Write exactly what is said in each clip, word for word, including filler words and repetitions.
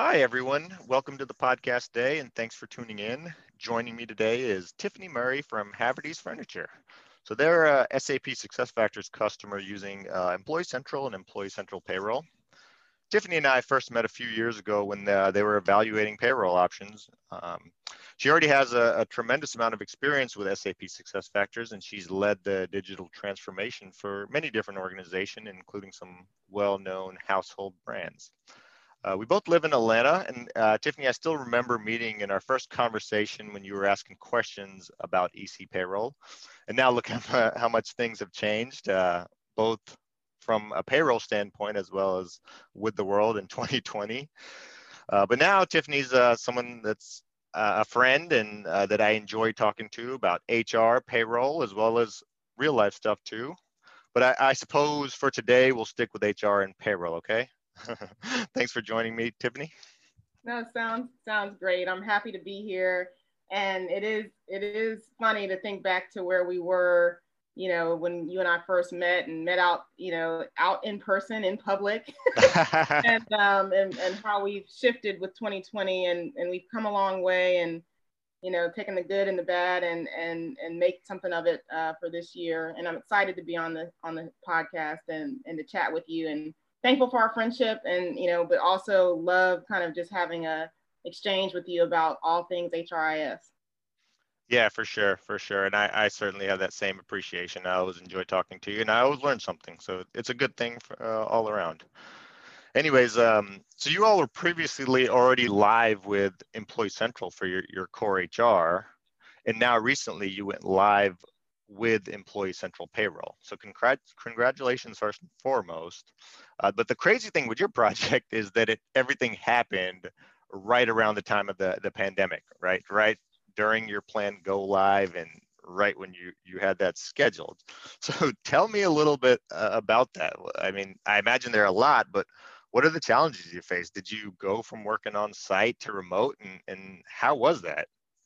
Hi, everyone. Welcome to the podcast day, and thanks for tuning in. Joining me today is Tiffany Murray from Haverty's Furniture. So they're a S A P SuccessFactors customer using uh, Employee Central and Employee Central Payroll. Tiffany and I first met a few years ago when uh, they were evaluating payroll options. Um, she already has a, a tremendous amount of experience with S A P SuccessFactors, and she's led the digital transformation for many different organizations, including some well-known household brands. Uh, we both live in Atlanta, and uh, Tiffany, I still remember meeting in our first conversation when you were asking questions about E C payroll. And now look how, how much things have changed, uh, both from a payroll standpoint as well as with the world in twenty twenty. Uh, but now Tiffany's uh, someone that's uh, a friend and uh, that I enjoy talking to about H R, payroll, as well as real life stuff too. But I, I suppose for today, we'll stick with H R and payroll, okay? Thanks for joining me, Tiffany. No, sounds sounds great. I'm happy to be here. And it is it is funny to think back to where we were, you know, when you and I first met and met out, you know, out in person in public and um and, and how we've shifted with twenty twenty and, and we've come a long way and you know, taking the good and the bad and and and make something of it uh, for this year. And I'm excited to be on the on the podcast and and to chat with you and thankful for our friendship and you know, but also love kind of just having a exchange with you about all things H R I S. Yeah, for sure, for sure. And I, I certainly have that same appreciation. I always enjoy talking to you, and I always learn something. So it's a good thing for, uh, all around. Anyways, um, so you all were previously already live with Employee Central for your, your core H R, and now recently you went live with Employee Central Payroll. So congrat- congratulations first and foremost. Uh, but the crazy thing with your project is that it everything happened right around the time of the, the pandemic, right? Right during your planned go live and right when you you had that scheduled. So tell me a little bit uh, about that. I mean, I imagine there are a lot, but what are the challenges you faced? Did you go from working on site to remote, and, and how was that?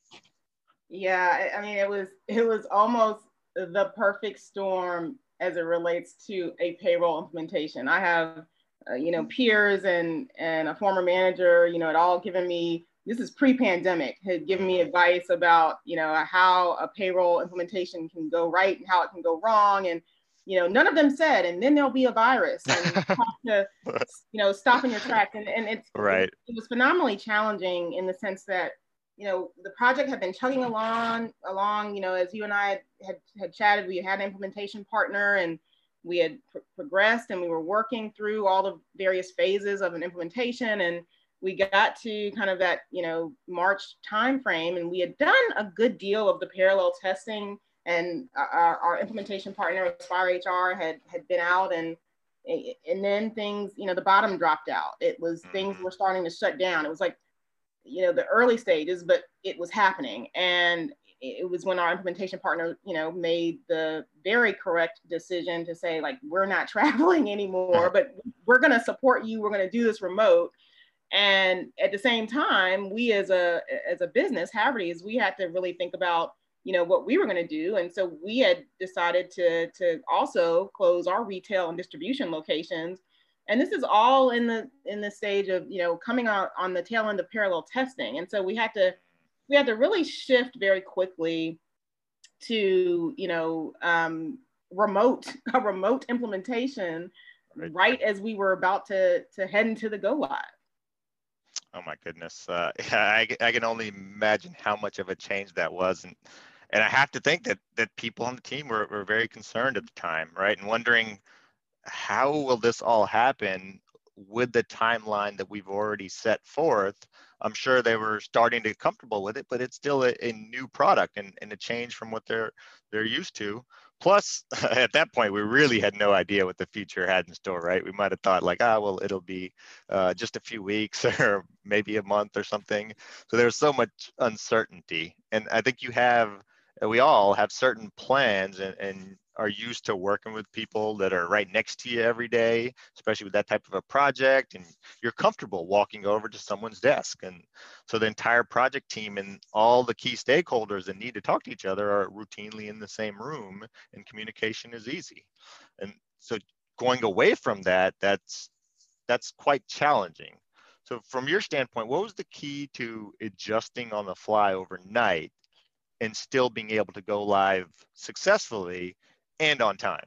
Yeah, I I mean it was it was almost the perfect storm as it relates to a payroll implementation. I have uh, you know peers and and a former manager, you know, had all given me this is pre-pandemic had given me Mhm. advice about you know how a payroll implementation can go right and how it can go wrong and you know none of them said and then there'll be a virus and you have to you know stop in your tracks and, and it's it, Right. it was phenomenally challenging in the sense that you know, the project had been chugging along, along, you know, as you and I had, had chatted, we had an implementation partner and we had pr- progressed and we were working through all the various phases of an implementation. And we got to kind of that, you know, March timeframe and we had done a good deal of the parallel testing and our, our implementation partner, Aspire H R, had, had been out and and then things, you know, the bottom dropped out. It was things Mhm. were starting to shut down. It was like you know the early stages, but it was happening, and it was when our implementation partner, you know, made the very correct decision to say like we're not traveling anymore, but we're going to support you. We're going to do this remote. And at the same time, we as a as a business, Haverty's, we had to really think about you know what we were going to do, and so we had decided to to also close our retail and distribution locations. And this is all in the in the stage of you know coming out on the tail end of parallel testing, and so we had to we had to really shift very quickly to you know um, remote a remote implementation Right. right as we were about to to head into the go live. Oh my goodness. Uh, I, I can only imagine how much of a change that was. And, and I have to think that, that people on the team were, were very concerned at the time, right? And wondering how will this all happen with the timeline that we've already set forth. I'm sure they were starting to get comfortable with it, but it's still a, a new product and, and a change from what they're they're used to. Plus, at that point, we really had no idea what the future had in store, right? We might have thought like, ah, well, it'll be uh, just a few weeks or maybe a month or something. So there's so much uncertainty, and I think you have, we all have certain plans and, and are used to working with people that are right next to you every day, especially with that type of a project, and you're comfortable walking over to someone's desk. And so the entire project team and all the key stakeholders that need to talk to each other are routinely in the same room, and communication is easy. And so going away from that, that's that's quite challenging. So from your standpoint, what was the key to adjusting on the fly overnight and still being able to go live successfully and on time?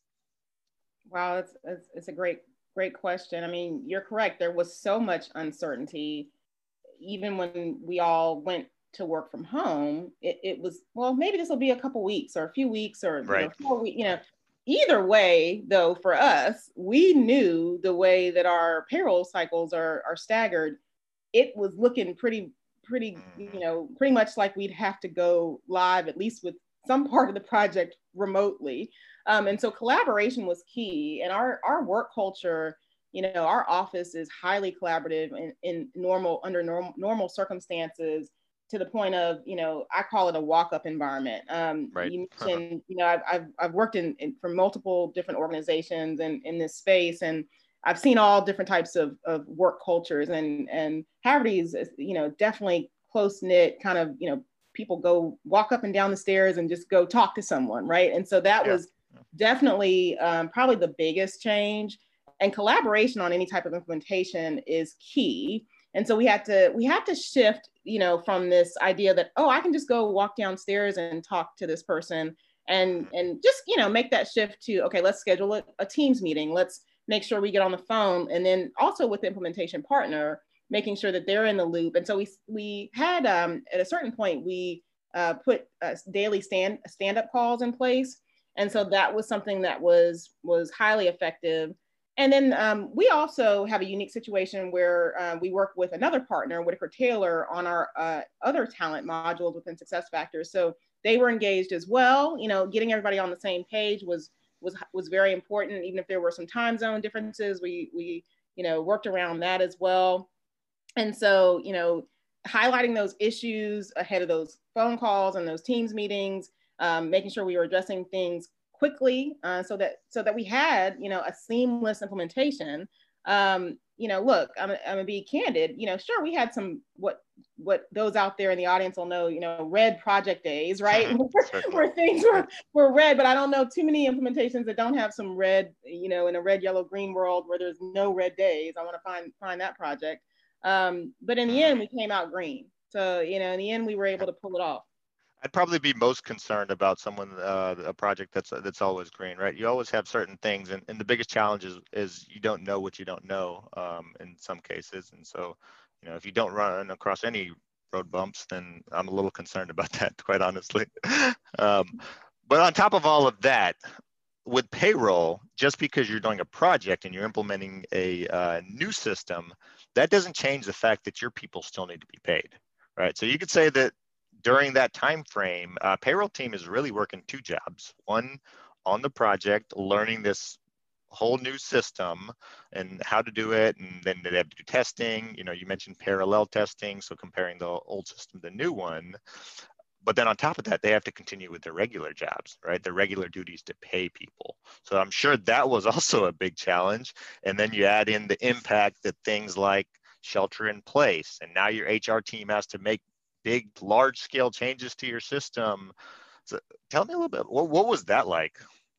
Wow, it's, it's, it's a great, great question. I mean, you're correct. There was so much uncertainty. Even when we all went to work from home, it, it was, well, maybe this will be a couple weeks or a few weeks or, right. you know, four weeks, you know, either way though, for us, we knew the way that our payroll cycles are, are staggered. It was looking pretty, pretty, you know, pretty much like we'd have to go live, at least with some part of the project remotely. Um, and so collaboration was key, and our, our work culture, you know, our office is highly collaborative in, in normal, under normal, normal circumstances, to the point of, you know, I call it a walk-up environment. Um, right. You mentioned, you know, I've, I've, I've worked in, in for multiple different organizations and in, in this space, and I've seen all different types of, of work cultures, and, and Haverty's is, you know, definitely close-knit kind of, you know, people go walk up and down the stairs and just go talk to someone, right? And so that yeah. was definitely um, probably the biggest change. And collaboration on any type of implementation is key. And so we had to we had to shift, you know, from this idea that, oh, I can just go walk downstairs and talk to this person, and and just, you know, make that shift to, okay, let's schedule a, a Teams meeting. Let's make sure we get on the phone, and then also with the implementation partner, making sure that they're in the loop. And so we we had um, at a certain point we uh, put uh, daily stand stand up calls in place, and so that was something that was was highly effective. And then um, we also have a unique situation where uh, we work with another partner, Whitaker Taylor, on our uh, other talent modules within SuccessFactors. So they were engaged as well. You know, getting everybody on the same page was was was very important. Even if there were some time zone differences, we we you know worked around that as well. And so, you know, highlighting those issues ahead of those phone calls and those Teams meetings, um, making sure we were addressing things quickly, uh, so that so that we had, you know, a seamless implementation. Um, you know, look, I'm, I'm gonna be candid. You know, sure, we had some what what those out there in the audience will know, you know, red project days, right? Where things were were red, but I don't know too many implementations that don't have some red, you know, in a red, yellow, green world where there's no red days. I want to find find that project. Um, but in the end, we came out green. So, you know, in the end, we were able to pull it off. I'd probably be most concerned about someone, uh, a project that's that's always green, right? You always have certain things, and, and the biggest challenge is, is you don't know what you don't know um, in some cases. And so, you know, if you don't run across any road bumps, then I'm a little concerned about that, quite honestly. um, but on top of all of that, with payroll, just because you're doing a project and you're implementing a uh, new system, that doesn't change the fact that your people still need to be paid, right? So you could say that during that time frame, uh, payroll team is really working two jobs. One, on the project, learning this whole new system and how to do it, and then they have to do testing. You know, you mentioned parallel testing, so comparing the old system to the new one. But then on top of that, they have to continue with their regular jobs, right? Their regular duties to pay people. So I'm sure that was also a big challenge. And then you add in the impact that things like shelter in place, and now your H R team has to make big, large scale changes to your system. So tell me a little bit, what, what was that like?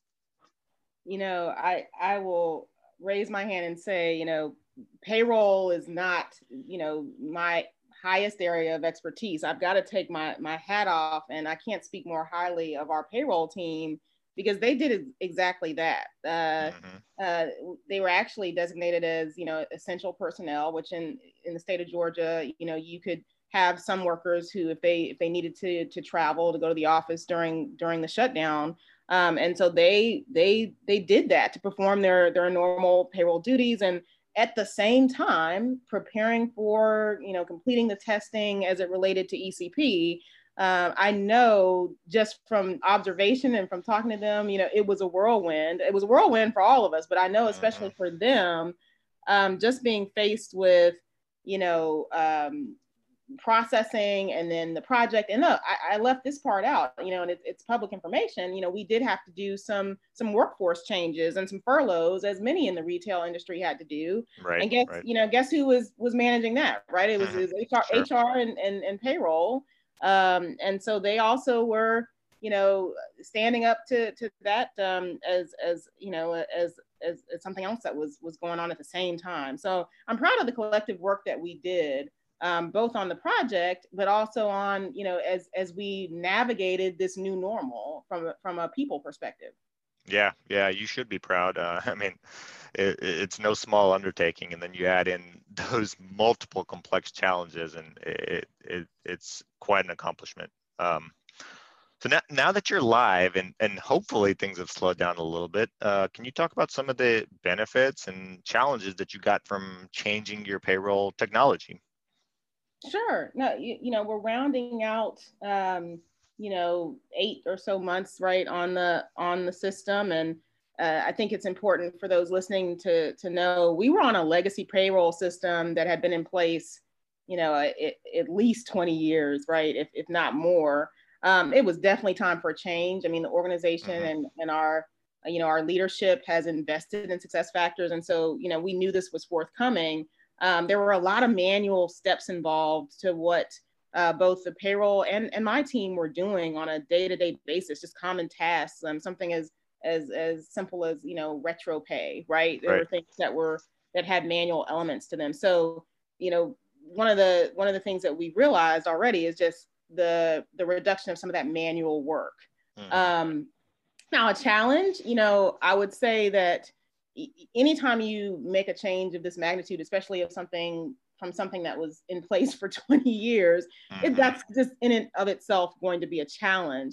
You know, I, I will raise my hand and say, you know, payroll is not, you know, my highest area of expertise. I've got to take my, my hat off, and I can't speak more highly of our payroll team, because they did exactly that. Uh, mm-hmm. uh, they were actually designated as, you know, essential personnel, which in, in the state of Georgia, you know, you could have some workers who, if they if they needed to to travel to go to the office during during the shutdown, um, and so they they they did that to perform their their normal payroll duties, and at the same time preparing for, you know, completing the testing as it related to E C P. Uh, I know just from observation and from talking to them, you know, it was a whirlwind. It was a whirlwind for all of us, but I know especially for them, um, just being faced with, you know, um, processing and then the project. And look, I, I left this part out, you know, and it, it's public information. You know, we did have to do some some workforce changes and some furloughs, as many in the retail industry had to do. Right. And guess, right. you know, guess who was was managing that, right? It was, mm-hmm. it was H R, sure. H R and, and, and payroll. Um, and so they also were, you know, standing up to to that um, as as you know as as, as something else that was was going on at the same time. So I'm proud of the collective work that we did, um, both on the project, but also on, you know, as as we navigated this new normal from from a people perspective. Yeah, yeah, you should be proud. Uh, I mean, it, it's no small undertaking, and then you add in those multiple complex challenges, and it, it it's quite an accomplishment. Um, so now, now that you're live, and and hopefully things have slowed down a little bit, uh, can you talk about some of the benefits and challenges that you got from changing your payroll technology? Sure. No, you, you know, we're rounding out, um, you know, eight or so months, right, on the on the system, and uh, I think it's important for those listening to to know we were on a legacy payroll system that had been in place, you know, at, at least twenty years, right, if if not more. Um, it was definitely time for a change. I mean, the organization Mm-hmm. and and our you know our leadership has invested in success factors, and so you know we knew this was forthcoming. Um, there were a lot of manual steps involved to what uh, both the payroll and, and my team were doing on a day-to-day basis, just common tasks, um, something as, as, as simple as, you know, retro pay, right? There Right. were things that were, that had manual elements to them. So, you know, one of the, one of the things that we realized already is just the, the reduction of some of that manual work. Mm-hmm. Um, now a challenge, you know, I would say that anytime you make a change of this magnitude, especially of something from something that was in place for twenty years, Mm-hmm. it, that's just in and of itself going to be a challenge.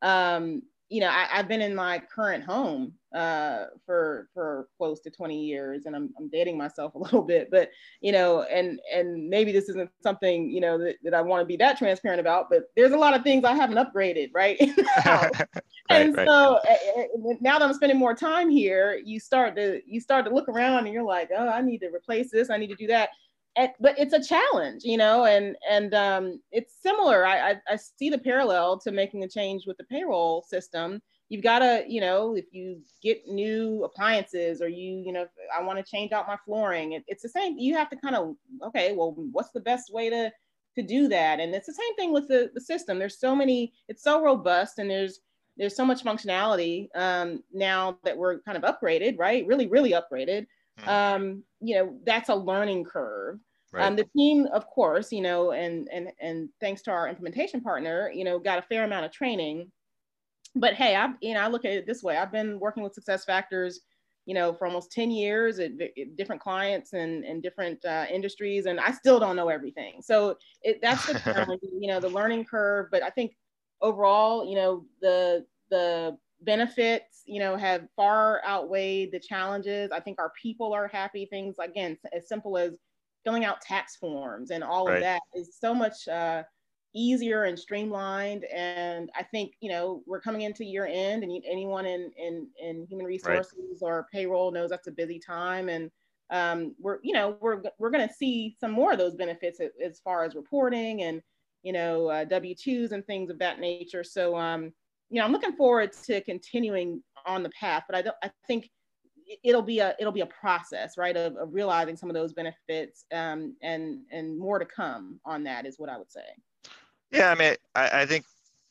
Um, you know, I, I've been in my current home uh, for for close to twenty years, and I'm, I'm dating myself a little bit, but you know, and and maybe this isn't something you know that, that I want to be that transparent about, but there's a lot of things I haven't upgraded, right? right, And right. so uh, now that I'm spending more time here, you start to you start to look around and you're like, oh, I need to replace this, I need to do that. And, but it's a challenge, you know, and and um, it's similar. I, I I see the parallel to making a change with the payroll system. You've got to, you know, if you get new appliances or you, you know, I want to change out my flooring. It, it's the same. You have to kind of, okay, well, what's the best way to to do that? And it's the same thing with the the system. There's so many. It's so robust, and there's there's so much functionality um, now that we're kind of upgraded, right? Really, really upgraded. Mm-hmm. Um, you know, that's a learning curve. Right. Um, the team, of course, you know, and and and thanks to our implementation partner, you know, got a fair amount of training. But hey, I you know I look at it this way. I've been working with success factors, you know, for almost ten years at, at different clients and, and different uh, industries, and I still don't know everything. So it, that's the challenge, you know, the learning curve. But I think overall, you know, the the benefits, you know, have far outweighed the challenges. I think our people are happy. Things again, as simple as filling out tax forms and all right. of that is so much uh, easier and streamlined. And I think, you know, we're coming into year end, and anyone in in, in human resources right. or payroll knows that's a busy time. And um, we're, you know, we're we're going to see some more of those benefits as, as far as reporting and, you know, uh, W two's and things of that nature. So, um, you know, I'm looking forward to continuing on the path, but I don't, I think it'll be a, it'll be a process, right, of, of realizing some of those benefits, um, and, and more to come on that is what I would say. Yeah, I mean, I, I think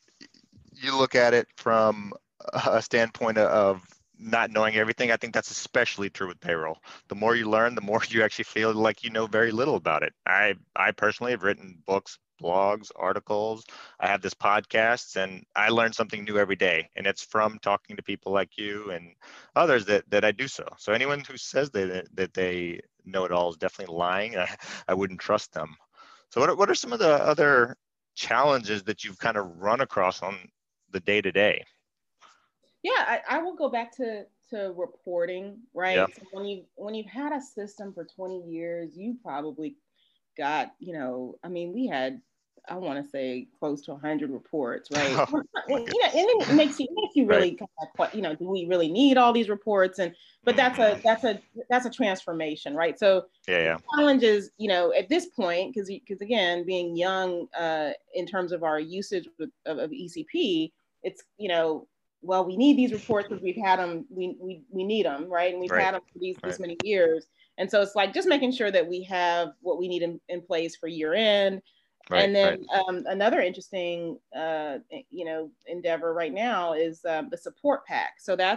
you look at it from a standpoint of not knowing everything. I think that's especially true with payroll. The more you learn, the more you actually feel like you know very little about it. I, I personally have written books, blogs, articles. I have this podcast, and I learn something new every day. And it's from talking to people like you and others that, that I do so. So anyone who says that, that they know it all is definitely lying. I, I wouldn't trust them. So what are, what are some of the other challenges that you've kind of run across on the day to day? Yeah, I, I will go back to to reporting, right? Yeah. So when you when you've had a system for twenty years, you probably got, you know, I mean, we had, I want to say close to one hundred reports, right? Oh, and, you know, and it makes you it makes you really right. kind of, you know, do we really need all these reports? And but that's a that's a that's a transformation, right? So yeah, yeah. the challenge is, you know, at this point, because because again, being young uh, in terms of our usage of, of E C P, it's, you know, well, we need these reports because we've had them, we, we, we need them, right? And we've right. had them for these right. this many years. And so it's like just making sure that we have what we need in, in place for year end. Right, and then right. um, another interesting, uh, you know, endeavor right now is uh, the support pack. So that's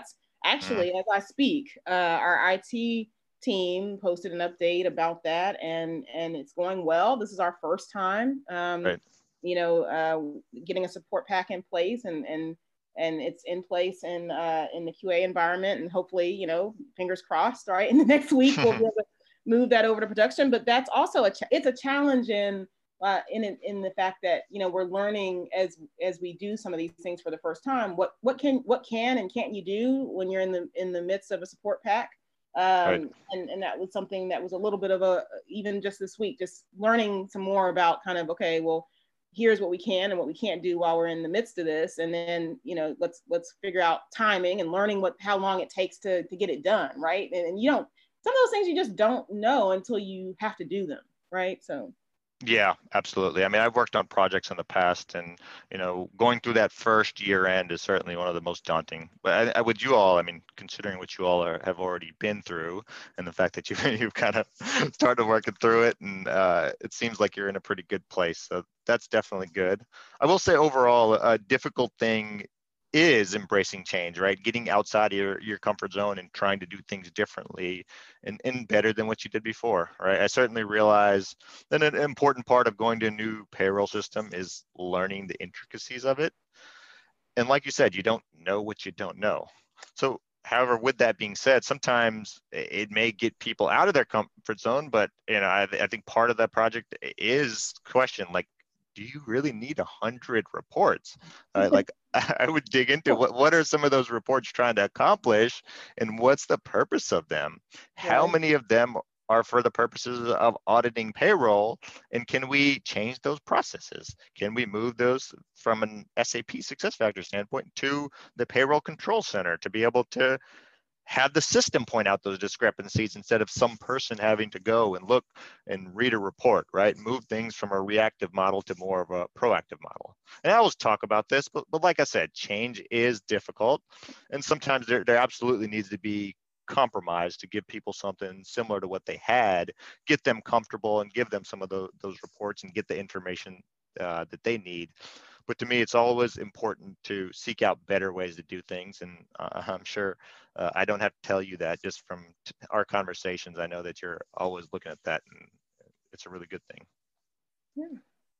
actually, mm. as I speak, uh, our I T team posted an update about that, and and it's going well. This is our first time, um, right. you know, uh, getting a support pack in place, and and and it's in place in uh, in the Q A environment, and hopefully, you know, fingers crossed, right, in the next week we'll be able to move that over to production. But that's also a ch- it's a challenge in uh, in in the fact that, you know, we're learning as as we do some of these things for the first time, what what can what can and can't you do when you're in the in the midst of a support pack. Um, right. and, and that was something that was a little bit of a, even just this week, just learning some more about kind of, okay, well, here's what we can and what we can't do while we're in the midst of this. And then, you know, let's, let's figure out timing and learning what, how long it takes to, to get it done. Right. And, and you don't, some of those things you just don't know until you have to do them. Right. So. Yeah, absolutely. I mean, I've worked on projects in the past, and, you know, going through that first year end is certainly one of the most daunting. But I, I would you all, I mean, considering what you all are, have already been through, and the fact that you, you've kind of started working through it, and uh, it seems like you're in a pretty good place. So that's definitely good. I will say overall, a difficult thing is embracing change, right? Getting outside of your, your comfort zone and trying to do things differently and, and better than what you did before, right? I certainly realize that an important part of going to a new payroll system is learning the intricacies of it. And like you said, you don't know what you don't know. So, however, with that being said, sometimes it may get people out of their comfort zone, but, you know, I, I think part of that project is question, like, do you really need a hundred reports? Uh, like, I would dig into what, what are some of those reports trying to accomplish, and what's the purpose of them? How Right. many of them are for the purposes of auditing payroll? And can we change those processes? Can we move those from an S A P SuccessFactors standpoint to the payroll control center to be able to have the system point out those discrepancies instead of some person having to go and look and read a report, right? Move things from a reactive model to more of a proactive model. And I always talk about this, but, but like I said, change is difficult. And sometimes there, there absolutely needs to be compromise to give people something similar to what they had, get them comfortable and give them some of the, those reports and get the information uh, that they need. But to me, it's always important to seek out better ways to do things. And uh, I'm sure uh, I don't have to tell you that just from t- our conversations. I know that you're always looking at that, and it's a really good thing. Yeah,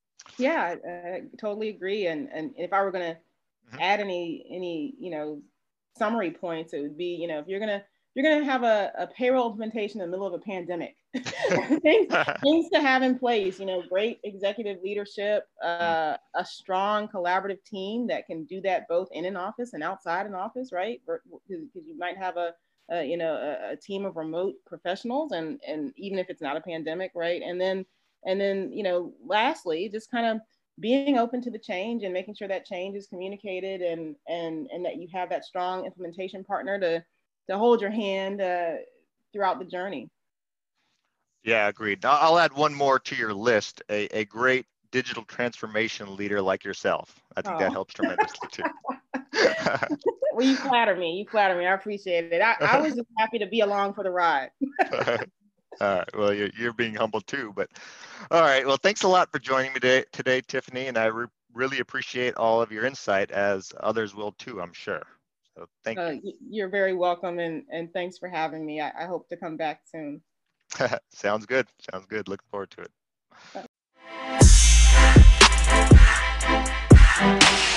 yeah, I, I totally agree. And and if I were going to mm-hmm. add any any you know summary points, it would be, you know, if you're gonna you're gonna have a, a payroll implementation in the middle of a pandemic, things, things to have in place, you know, great executive leadership, uh, a strong collaborative team that can do that both in an office and outside an office, right? Because you might have a, a you know a, a team of remote professionals, and and even if it's not a pandemic, right? And then and then you know, lastly, just kind of being open to the change and making sure that change is communicated, and and and that you have that strong implementation partner to to hold your hand uh, throughout the journey. Yeah, agreed. I'll add one more to your list, a, a great digital transformation leader like yourself. I think oh. that helps tremendously too. Well, you flatter me. You flatter me. I appreciate it. I, I was just happy to be along for the ride. All right. Well, you're, you're being humble too, but all right. Well, thanks a lot for joining me today, today Tiffany, and I re- really appreciate all of your insight, as others will too, I'm sure. So thank uh, you. You're very welcome, and, and thanks for having me. I, I hope to come back soon. Sounds good. Sounds good. Looking forward to it.